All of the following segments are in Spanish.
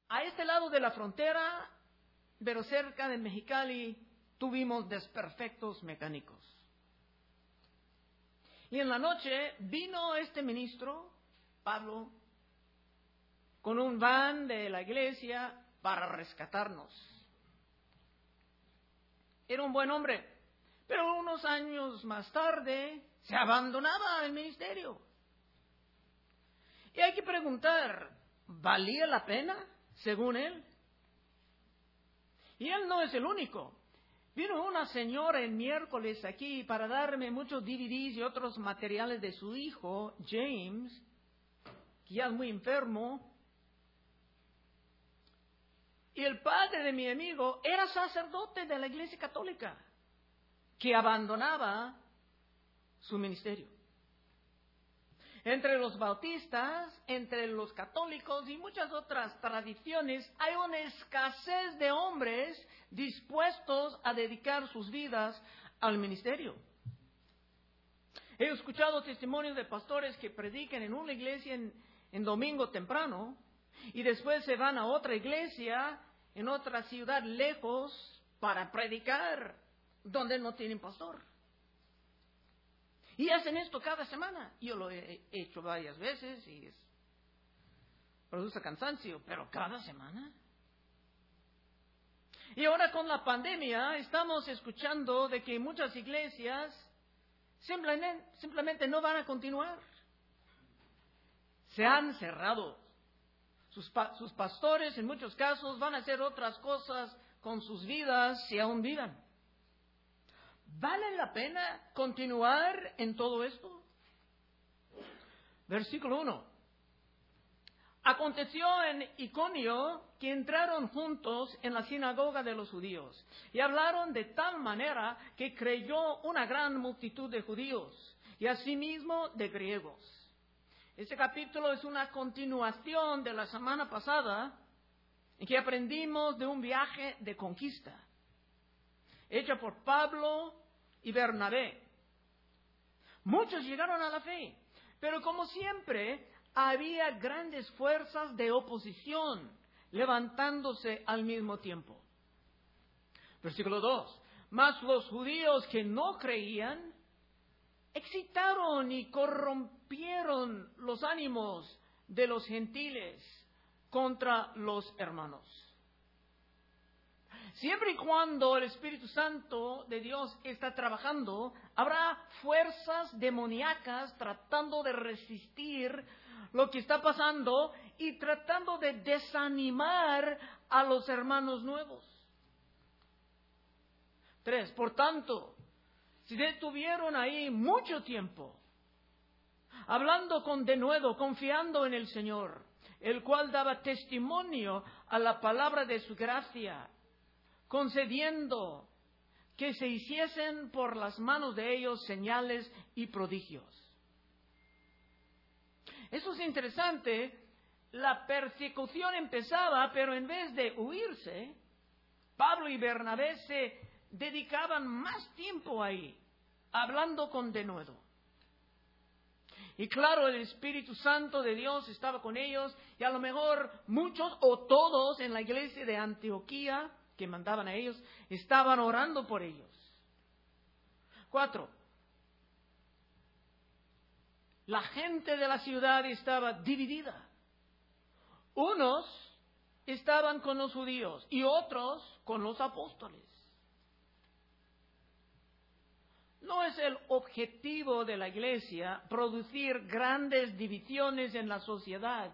A este lado de la frontera, pero cerca de Mexicali, tuvimos desperfectos mecánicos. Y en la noche vino este ministro, Pablo, con un van de la iglesia para rescatarnos. Era un buen hombre, pero unos años más tarde se abandonaba el ministerio. Y hay que preguntar, ¿valía la pena, según él? Y él no es el único. Vino una señora el miércoles aquí para darme muchos DVDs y otros materiales de su hijo, James, que ya es muy enfermo. Y el padre de mi amigo era sacerdote de la Iglesia Católica, que abandonaba su ministerio. Entre los bautistas, entre los católicos y muchas otras tradiciones, hay una escasez de hombres dispuestos a dedicar sus vidas al ministerio. He escuchado testimonios de pastores que predican en una iglesia en domingo temprano y después se van a otra iglesia en otra ciudad lejos para predicar donde no tienen pastor. Y hacen esto cada semana. Yo lo he hecho varias veces y produce cansancio, pero cada semana. Y ahora con la pandemia estamos escuchando de que muchas iglesias simplemente no van a continuar. Se han cerrado. Sus pastores en muchos casos van a hacer otras cosas con sus vidas si aún vivan. ¿Vale la pena continuar en todo esto? Versículo 1. Aconteció en Iconio que entraron juntos en la sinagoga de los judíos y hablaron de tal manera que creyó una gran multitud de judíos y asimismo de griegos. Este capítulo es una continuación de la semana pasada en que aprendimos de un viaje de conquista hecha por Pablo y Bernabé. Muchos llegaron a la fe, pero como siempre había grandes fuerzas de oposición levantándose al mismo tiempo. Versículo 2. Mas los judíos que no creían excitaron y corrompieron los ánimos de los gentiles contra los hermanos. Siempre y cuando el Espíritu Santo de Dios está trabajando, habrá fuerzas demoníacas tratando de resistir lo que está pasando y tratando de desanimar a los hermanos nuevos. 3. Por tanto, si detuvieron ahí mucho tiempo, hablando con denuedo, confiando en el Señor, el cual daba testimonio a la palabra de su gracia, concediendo que se hiciesen por las manos de ellos señales y prodigios. Eso es interesante. La persecución empezaba, pero en vez de huirse, Pablo y Bernabé se dedicaban más tiempo ahí, hablando con denuedo. Y claro, el Espíritu Santo de Dios estaba con ellos, y a lo mejor muchos o todos en la iglesia de Antioquía, que mandaban a ellos, estaban orando por ellos. 4. La gente de la ciudad estaba dividida. Unos estaban con los judíos y otros con los apóstoles. No es el objetivo de la iglesia producir grandes divisiones en la sociedad,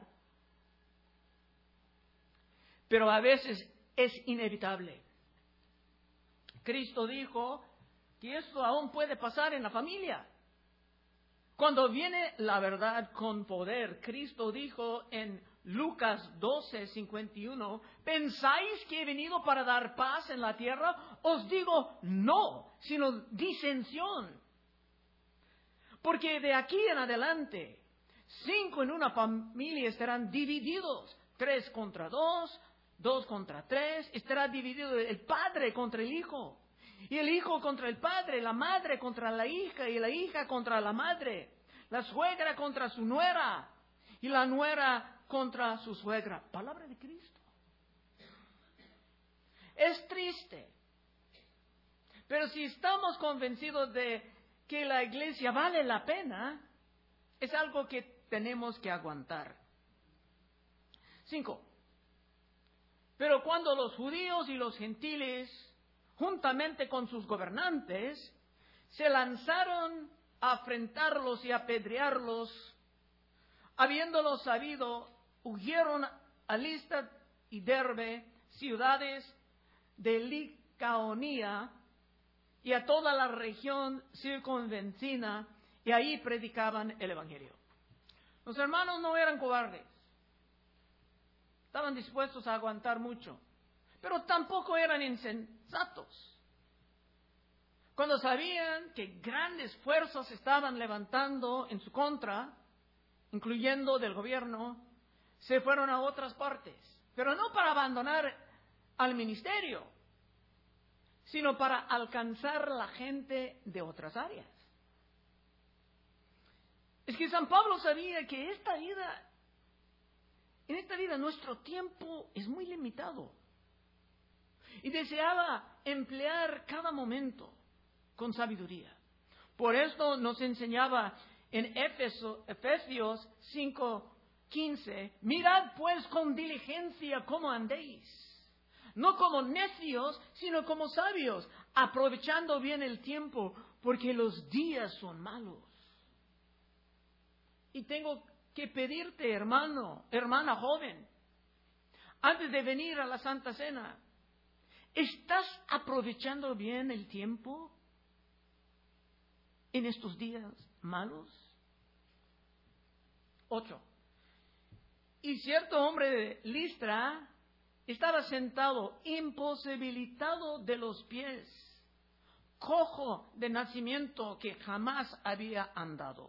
pero a veces es inevitable. Cristo dijo que esto aún puede pasar en la familia. Cuando viene la verdad con poder, Cristo dijo en Lucas 12:51, ¿pensáis que he venido para dar paz en la tierra? Os digo no, sino disensión. Porque de aquí en adelante, 5 en una familia estarán divididos, 3 contra 2, 2 contra 3, estará dividido el padre contra el hijo, y el hijo contra el padre, la madre contra la hija, y la hija contra la madre, la suegra contra su nuera, y la nuera contra su suegra. Palabra de Cristo. Es triste. Pero si estamos convencidos de que la iglesia vale la pena, es algo que tenemos que aguantar. 5. Pero cuando los judíos y los gentiles, juntamente con sus gobernantes, se lanzaron a afrentarlos y apedrearlos, habiéndolo sabido, huyeron a Listra y Derbe, ciudades de Licaonía, y a toda la región circunvecina, y ahí predicaban el Evangelio. Los hermanos no eran cobardes. Estaban dispuestos a aguantar mucho, pero tampoco eran insensatos. Cuando sabían que grandes fuerzas se estaban levantando en su contra, incluyendo del gobierno, se fueron a otras partes, pero no para abandonar al ministerio, sino para alcanzar la gente de otras áreas. Es que San Pablo sabía que en esta vida nuestro tiempo es muy limitado y deseaba emplear cada momento con sabiduría. Por esto nos enseñaba en Efesios 5:15, mirad pues con diligencia cómo andéis, no como necios, sino como sabios, aprovechando bien el tiempo, porque los días son malos. Y tengo que pedirte, hermano, hermana joven, antes de venir a la Santa Cena, ¿estás aprovechando bien el tiempo en estos días malos? 8. Y cierto hombre de Listra estaba sentado, imposibilitado de los pies, cojo de nacimiento, que jamás había andado.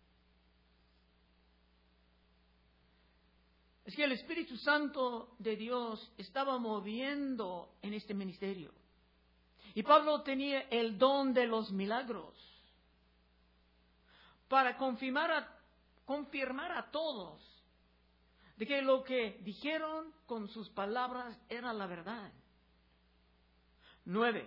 Es que el Espíritu Santo de Dios estaba moviendo en este ministerio. Y Pablo tenía el don de los milagros para confirmar a todos de que lo que dijeron con sus palabras era la verdad. 9.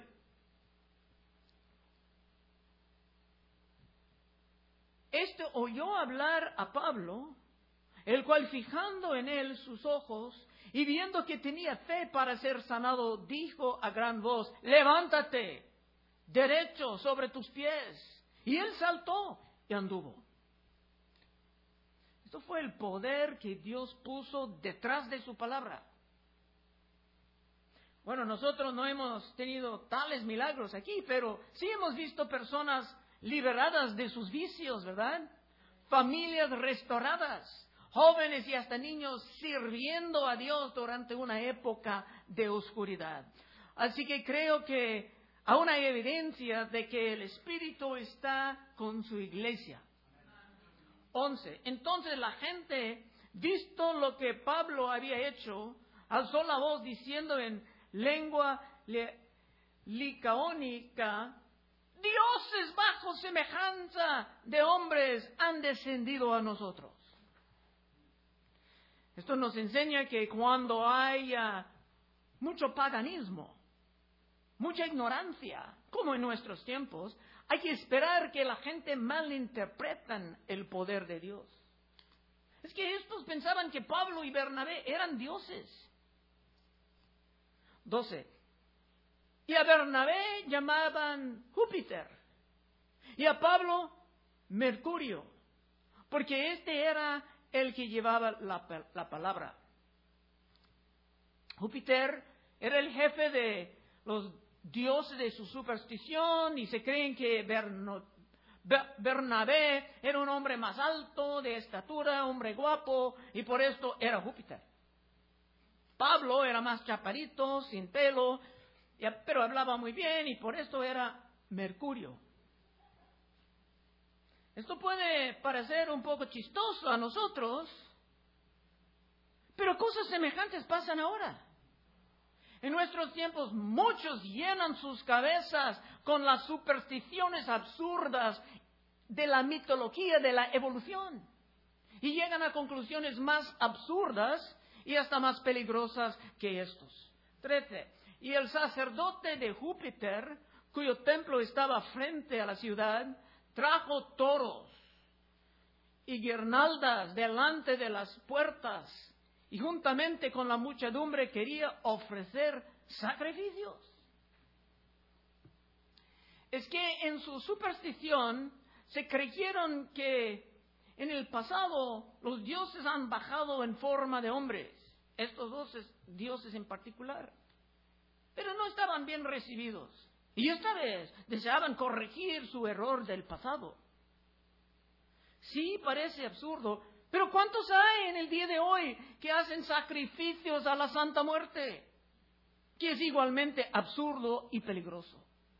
Este oyó hablar a Pablo, el cual, fijando en él sus ojos y viendo que tenía fe para ser sanado, dijo a gran voz, levántate, derecho sobre tus pies. Y él saltó y anduvo. Esto fue el poder que Dios puso detrás de su palabra. Bueno, nosotros no hemos tenido tales milagros aquí, pero sí hemos visto personas liberadas de sus vicios, ¿verdad? Familias restauradas. Jóvenes y hasta niños sirviendo a Dios durante una época de oscuridad. Así que creo que aún hay evidencia de que el Espíritu está con su iglesia. 11. Entonces la gente, visto lo que Pablo había hecho, alzó la voz diciendo en lengua licaónica, dioses bajo semejanza de hombres han descendido a nosotros. Esto nos enseña que cuando haya mucho paganismo, mucha ignorancia, como en nuestros tiempos, hay que esperar que la gente malinterpretan el poder de Dios. Es que estos pensaban que Pablo y Bernabé eran dioses. 12. Y a Bernabé llamaban Júpiter y a Pablo Mercurio, porque este era el que llevaba la palabra. Júpiter era el jefe de los dioses de su superstición y se creen que Bernabé era un hombre más alto, de estatura, hombre guapo, y por esto era Júpiter. Pablo era más chaparrito, sin pelo, pero hablaba muy bien y por esto era Mercurio. Esto puede parecer un poco chistoso a nosotros, pero cosas semejantes pasan ahora. En nuestros tiempos muchos llenan sus cabezas con las supersticiones absurdas de la mitología de la evolución y llegan a conclusiones más absurdas y hasta más peligrosas que estos. 13. y el sacerdote de Júpiter, cuyo templo estaba frente a la ciudad, trajo toros y guirnaldas delante de las puertas, y juntamente con la muchedumbre quería ofrecer sacrificios. Es que en su superstición se creyeron que en el pasado los dioses han bajado en forma de hombres, estos dos dioses en particular, pero no estaban bien recibidos. Y esta vez deseaban corregir su error del pasado. Sí, parece absurdo, pero ¿cuántos hay en el día de hoy que hacen sacrificios a la Santa Muerte? Que es igualmente absurdo y peligroso.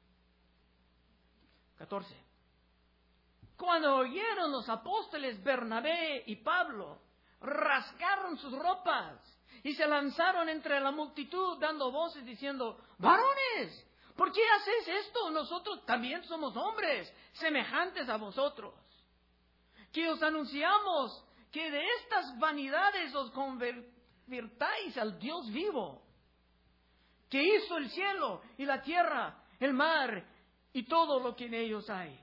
14. Cuando oyeron los apóstoles Bernabé y Pablo, rasgaron sus ropas y se lanzaron entre la multitud dando voces diciendo: varones, ¿por qué hacéis esto? Nosotros también somos hombres semejantes a vosotros, que os anunciamos que de estas vanidades os convirtáis al Dios vivo, que hizo el cielo y la tierra, el mar y todo lo que en ellos hay.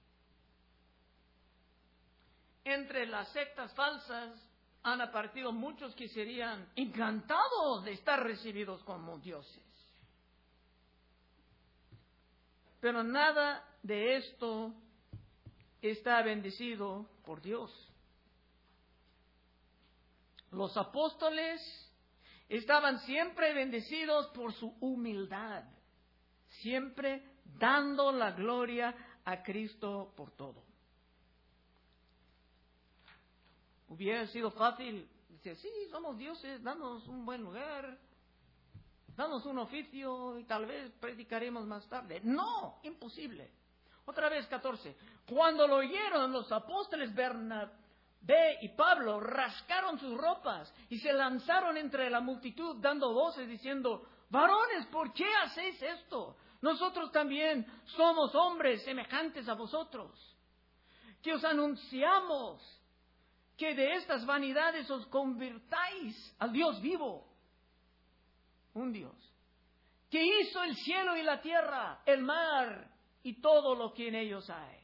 Entre las sectas falsas han aparecido muchos que serían encantados de estar recibidos como dioses. Pero nada de esto está bendecido por Dios. Los apóstoles estaban siempre bendecidos por su humildad, siempre dando la gloria a Cristo por todo. Hubiera sido fácil decir: sí, somos dioses, danos un buen lugar, danos un oficio y tal vez predicaremos más tarde. No, imposible. Otra vez, 14. Cuando lo oyeron, los apóstoles Bernabé y Pablo rascaron sus ropas y se lanzaron entre la multitud dando voces diciendo: varones, ¿por qué hacéis esto? Nosotros también somos hombres semejantes a vosotros, que os anunciamos que de estas vanidades os convirtáis al Dios vivo, un Dios que hizo el cielo y la tierra, el mar y todo lo que en ellos hay.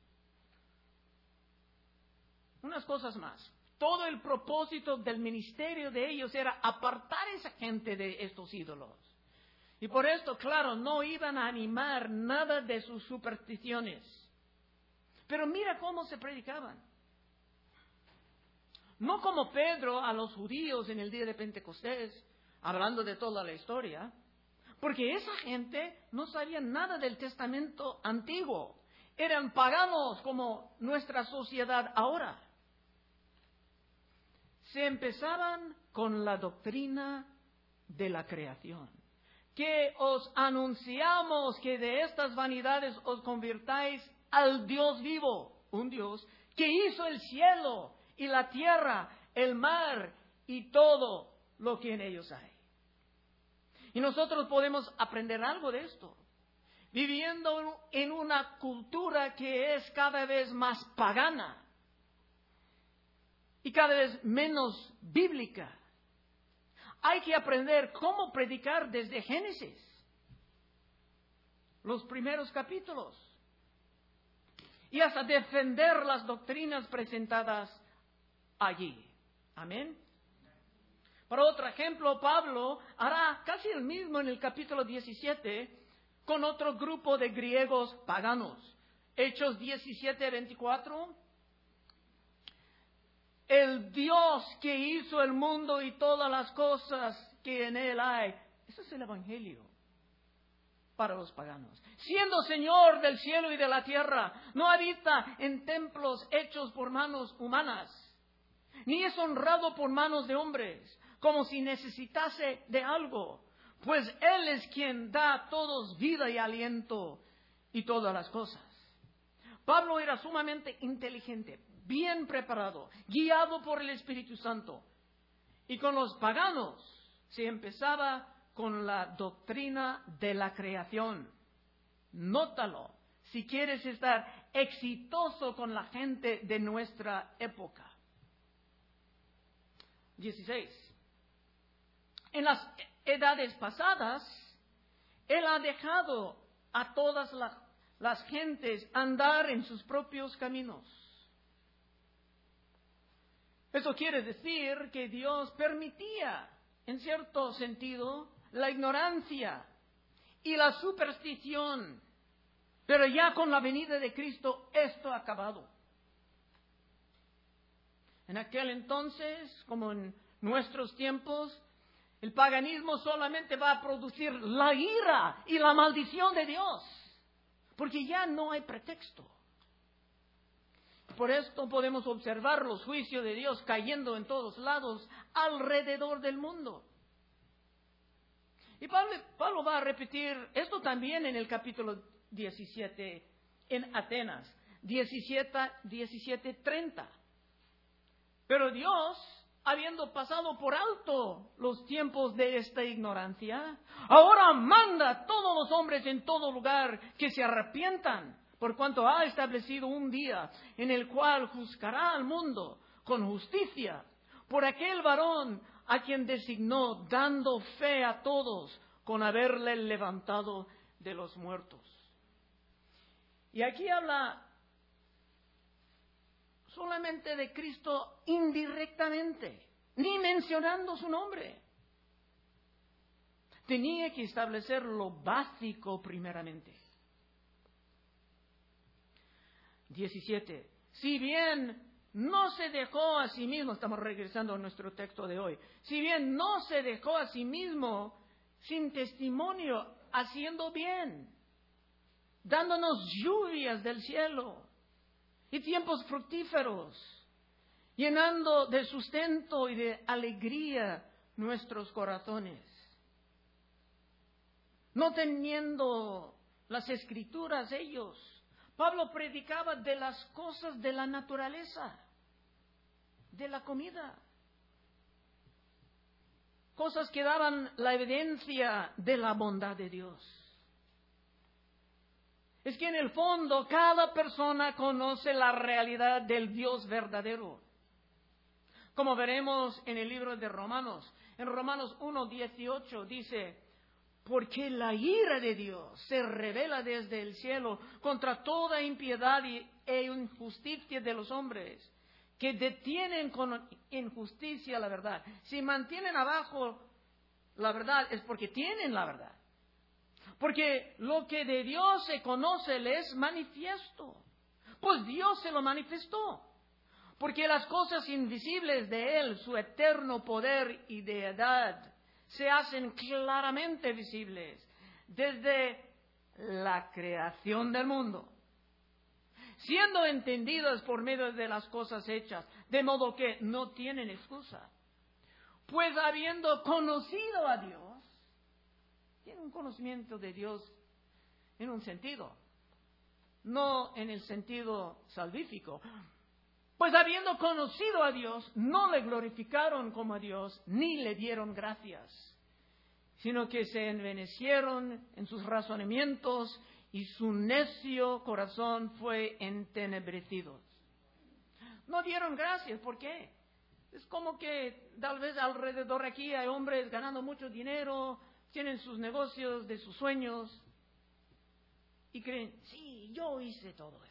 Unas cosas más. Todo el propósito del ministerio de ellos era apartar a esa gente de estos ídolos. Y por esto, claro, no iban a animar nada de sus supersticiones. Pero mira cómo se predicaban. No como Pedro a los judíos en el día de Pentecostés, hablando de toda la historia, porque esa gente no sabía nada del Testamento antiguo. Eran paganos como nuestra sociedad ahora. Se empezaban con la doctrina de la creación, que os anunciamos que de estas vanidades os convirtáis al Dios vivo, un Dios que hizo el cielo y la tierra, el mar y todo lo que en ellos hay. Y nosotros podemos aprender algo de esto, viviendo en una cultura que es cada vez más pagana y cada vez menos bíblica. Hay que aprender cómo predicar desde Génesis, los primeros capítulos, y hasta defender las doctrinas presentadas allí. Amén. Para otro ejemplo, Pablo hará casi el mismo en el capítulo 17 con otro grupo de griegos paganos. Hechos 17:24. El Dios que hizo el mundo y todas las cosas que en él hay. Ese es el Evangelio para los paganos. Siendo Señor del cielo y de la tierra, no habita en templos hechos por manos humanas, ni es honrado por manos de hombres, como si necesitase de algo, pues Él es quien da a todos vida y aliento y todas las cosas. Pablo era sumamente inteligente, bien preparado, guiado por el Espíritu Santo. Y con los paganos se empezaba con la doctrina de la creación. Nótalo, si quieres estar exitoso con la gente de nuestra época. 16. En las edades pasadas, Él ha dejado a todas las gentes andar en sus propios caminos. Eso quiere decir que Dios permitía, en cierto sentido, la ignorancia y la superstición. Pero ya con la venida de Cristo, esto ha acabado. En aquel entonces, como en nuestros tiempos, el paganismo solamente va a producir la ira y la maldición de Dios, porque ya no hay pretexto. Por esto podemos observar los juicios de Dios cayendo en todos lados alrededor del mundo. Y Pablo va a repetir esto también en el capítulo 17 en Atenas, 17:30. Pero Dios, habiendo pasado por alto los tiempos de esta ignorancia, ahora manda a todos los hombres en todo lugar que se arrepientan, por cuanto ha establecido un día en el cual juzgará al mundo con justicia por aquel varón a quien designó, dando fe a todos con haberle levantado de los muertos. Y aquí habla solamente de Cristo indirectamente, ni mencionando su nombre. Tenía que establecer lo básico primeramente. 17. Si bien no se dejó a sí mismo, estamos regresando a nuestro texto de hoy, si bien no se dejó a sí mismo sin testimonio, haciendo bien, dándonos lluvias del cielo y tiempos fructíferos, llenando de sustento y de alegría nuestros corazones. No teniendo las Escrituras ellos, Pablo predicaba de las cosas de la naturaleza, de la comida, cosas que daban la evidencia de la bondad de Dios. Es que en el fondo cada persona conoce la realidad del Dios verdadero. Como veremos en el libro de Romanos, en Romanos 1:18 dice: porque la ira de Dios se revela desde el cielo contra toda impiedad e injusticia de los hombres, que detienen con injusticia la verdad. Si mantienen abajo la verdad es porque tienen la verdad. Porque lo que de Dios se conoce le es manifiesto. Pues Dios se lo manifestó. Porque las cosas invisibles de Él, su eterno poder y deidad, se hacen claramente visibles desde la creación del mundo, siendo entendidas por medio de las cosas hechas, de modo que no tienen excusa. Pues habiendo conocido a Dios, tiene un conocimiento de Dios en un sentido, no en el sentido salvífico. Pues habiendo conocido a Dios, no le glorificaron como a Dios, ni le dieron gracias, sino que se envanecieron en sus razonamientos y su necio corazón fue entenebrecido. No dieron gracias, ¿por qué? Es como que tal vez alrededor aquí hay hombres ganando mucho dinero, tienen sus negocios de sus sueños y creen, sí, yo hice todo esto.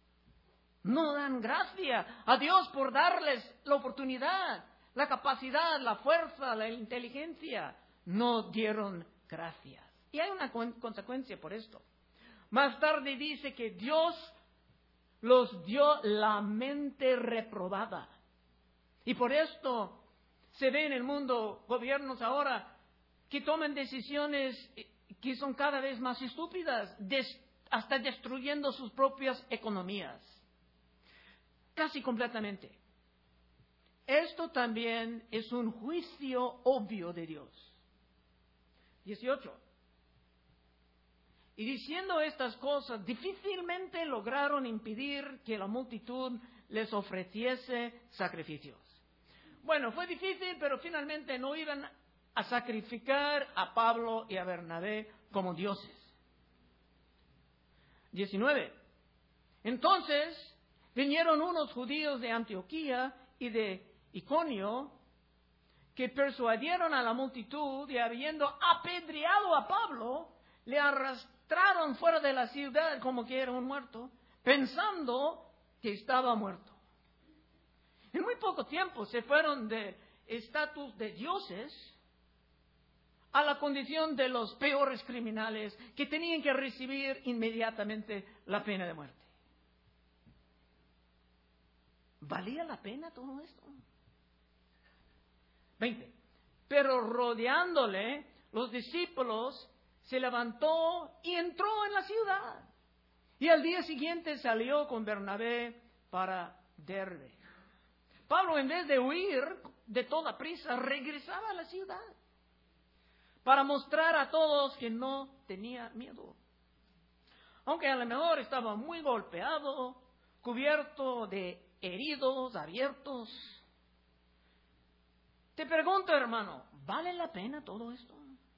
No dan gracia a Dios por darles la oportunidad, la capacidad, la fuerza, la inteligencia. No dieron gracias. Y hay una consecuencia por esto. Más tarde dice que Dios los dio la mente reprobada. Y por esto se ve en el mundo gobiernos ahora que toman decisiones que son cada vez más estúpidas, hasta destruyendo sus propias economías. Casi completamente. Esto también es un juicio obvio de Dios. 18. Y diciendo estas cosas, difícilmente lograron impedir que la multitud les ofreciese sacrificios. Bueno, fue difícil, pero finalmente no iban a sacrificar a Pablo y a Bernabé como dioses. 19. Entonces vinieron unos judíos de Antioquía y de Iconio que persuadieron a la multitud y habiendo apedreado a Pablo, le arrastraron fuera de la ciudad como que era un muerto, pensando que estaba muerto. En muy poco tiempo se fueron de estatus de dioses a la condición de los peores criminales que tenían que recibir inmediatamente la pena de muerte. ¿Valía la pena todo esto? 20. Pero rodeándole, los discípulos se levantó y entró en la ciudad. Y al día siguiente salió con Bernabé para Derbe. Pablo, en vez de huir de toda prisa, regresaba a la ciudad para mostrar a todos que no tenía miedo. Aunque a lo mejor estaba muy golpeado, cubierto de heridos abiertos. Te pregunto, hermano, ¿vale la pena todo esto?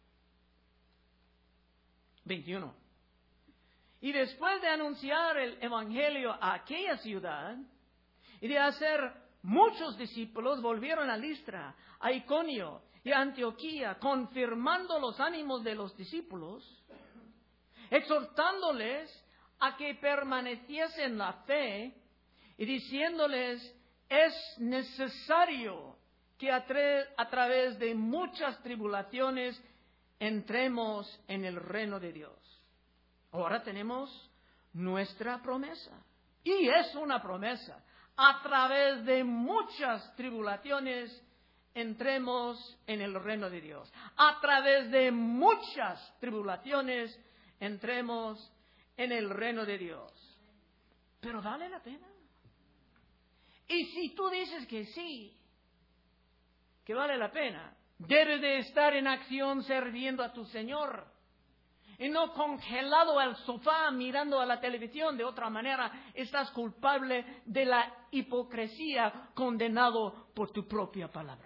21. Y después de anunciar el evangelio a aquella ciudad y de hacer muchos discípulos, volvieron a Listra, a Iconio y a Antioquía, confirmando los ánimos de los discípulos, exhortándoles a que permaneciesen en la fe y diciéndoles, es necesario que a través de muchas tribulaciones entremos en el reino de Dios. Ahora tenemos nuestra promesa. Y es una promesa. A través de muchas tribulaciones entremos en el reino de Dios. A través de muchas tribulaciones entremos en el reino de Dios. Pero ¿vale la pena? Y si tú dices que sí, que vale la pena, debes de estar en acción sirviendo a tu Señor y no congelado al sofá mirando a la televisión. De otra manera, estás culpable de la hipocresía, condenado por tu propia palabra.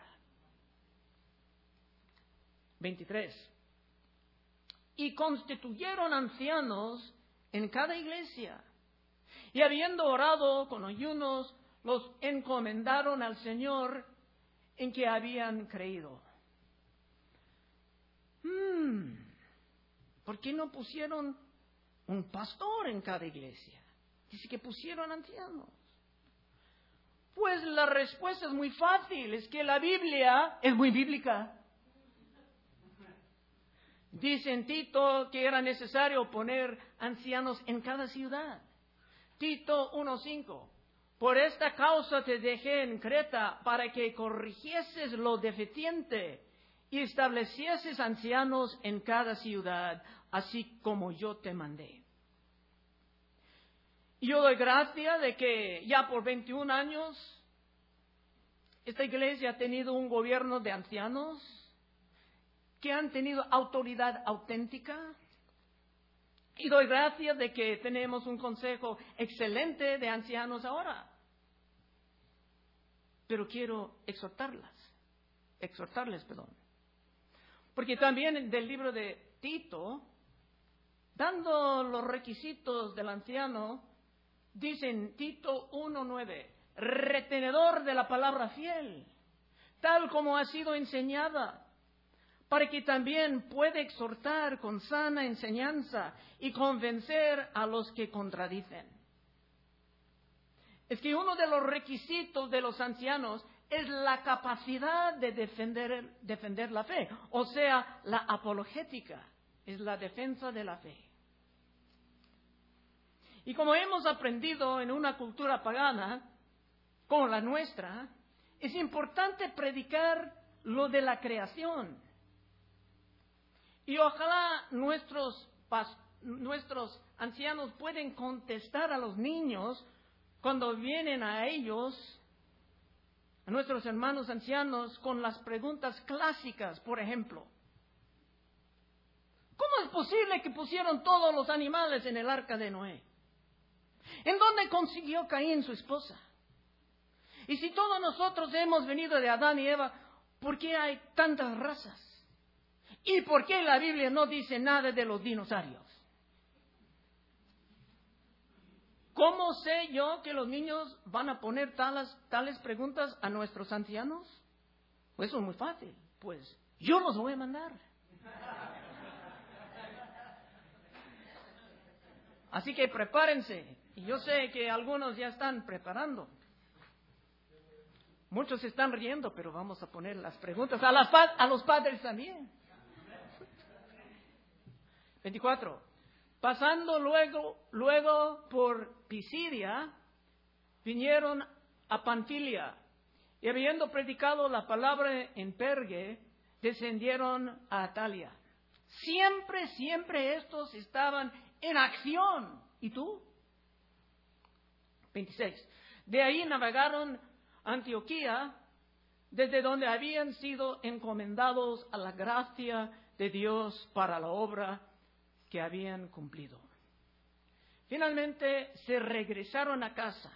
23. Y constituyeron ancianos en cada iglesia, y habiendo orado con ayunos, los encomendaron al Señor en que habían creído. ¿Por qué no pusieron un pastor en cada iglesia? Dice que pusieron ancianos. Pues la respuesta es muy fácil, es que la Biblia es muy bíblica. Dice en Tito que era necesario poner ancianos en cada ciudad. Tito 1:5. Por esta causa te dejé en Creta, para que corrigieses lo deficiente y establecieses ancianos en cada ciudad, así como yo te mandé. Y yo doy gracia de que ya por 21 años esta iglesia ha tenido un gobierno de ancianos que han tenido autoridad auténtica. Y doy gracias de que tenemos un consejo excelente de ancianos ahora. Pero quiero exhortarles, porque también del libro de Tito, dando los requisitos del anciano, dicen Tito 1:9, retenedor de la palabra fiel, tal como ha sido enseñada, para que también pueda exhortar con sana enseñanza y convencer a los que contradicen. Es que uno de los requisitos de los ancianos es la capacidad de defender la fe, o sea, la apologética, es la defensa de la fe. Y como hemos aprendido en una cultura pagana, como la nuestra, es importante predicar lo de la creación. Y ojalá nuestros ancianos pueden contestar a los niños cuando vienen a ellos, a nuestros hermanos ancianos, con las preguntas clásicas, por ejemplo. ¿Cómo es posible que pusieron todos los animales en el arca de Noé? ¿En dónde consiguió Caín su esposa? Y si todos nosotros hemos venido de Adán y Eva, ¿por qué hay tantas razas? ¿Y por qué la Biblia no dice nada de los dinosaurios? ¿Cómo sé yo que los niños van a poner tales preguntas a nuestros ancianos? Pues eso es muy fácil. Pues yo los voy a mandar. Así que prepárense. Y yo sé que algunos ya están preparando. Muchos se están riendo, pero vamos a poner las preguntas a los padres también. 24. Pasando luego por Pisidia, vinieron a Panfilia, y habiendo predicado la palabra en Perge, descendieron a Atalia. Siempre estos estaban en acción. ¿Y tú? 26. De ahí navegaron a Antioquía, desde donde habían sido encomendados a la gracia de Dios para la obra que habían cumplido. Finalmente se regresaron a casa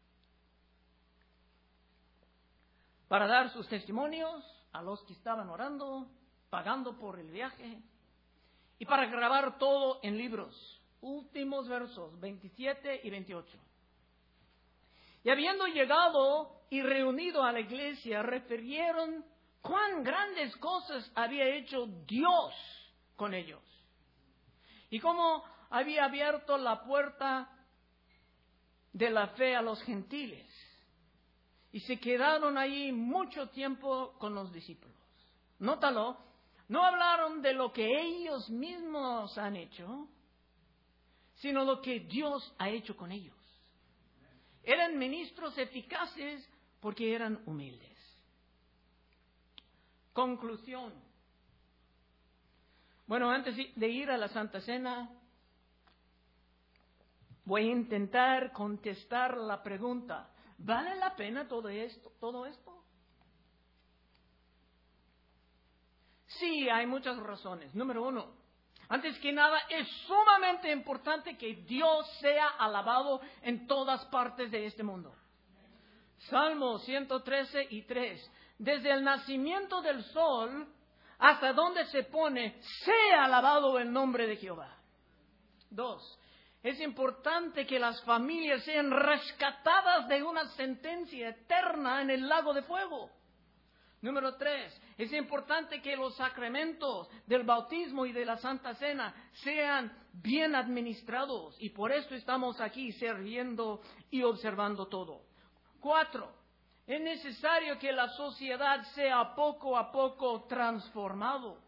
para dar sus testimonios a los que estaban orando, pagando por el viaje, y para grabar todo en libros. Últimos versos, 27 y 28. Y habiendo llegado y reunido a la iglesia, refirieron cuán grandes cosas había hecho Dios con ellos, y cómo había abierto la puerta de la fe a los gentiles. Y se quedaron ahí mucho tiempo con los discípulos. Nótalo, no hablaron de lo que ellos mismos han hecho, sino lo que Dios ha hecho con ellos. Eran ministros eficaces porque eran humildes. Conclusión. Bueno, antes de ir a la Santa Cena, voy a intentar contestar la pregunta: ¿vale la pena todo esto? Sí, hay muchas razones. Número 1, antes que nada, es sumamente importante que Dios sea alabado en todas partes de este mundo. Salmo 113:3. Desde el nacimiento del sol hasta donde se pone, sea alabado el nombre de Jehová. 2. Es importante que las familias sean rescatadas de una sentencia eterna en el lago de fuego. Número 3. Es importante que los sacramentos del bautismo y de la Santa Cena sean bien administrados. Y por esto estamos aquí sirviendo y observando todo. 4. Es necesario que la sociedad sea poco a poco transformada,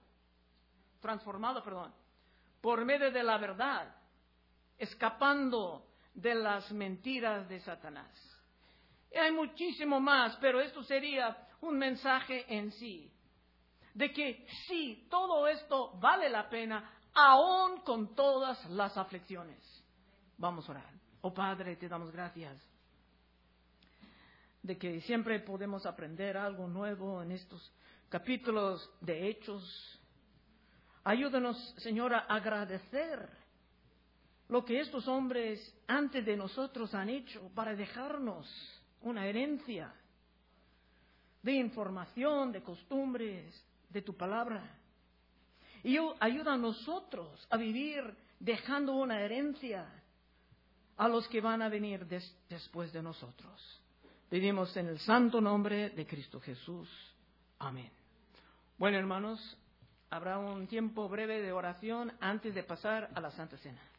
por medio de la verdad, escapando de las mentiras de Satanás. Y hay muchísimo más, pero esto sería un mensaje en sí, de que sí, todo esto vale la pena, aún con todas las aflicciones. Vamos a orar. Oh Padre, te damos gracias de que siempre podemos aprender algo nuevo en estos capítulos de Hechos. Ayúdanos, Señor, a agradecer lo que estos hombres antes de nosotros han hecho para dejarnos una herencia de información, de costumbres, de tu palabra. Y ayuda a nosotros a vivir dejando una herencia a los que van a venir después de nosotros. Pedimos en el santo nombre de Cristo Jesús. Amén. Bueno, hermanos, habrá un tiempo breve de oración antes de pasar a la Santa Cena.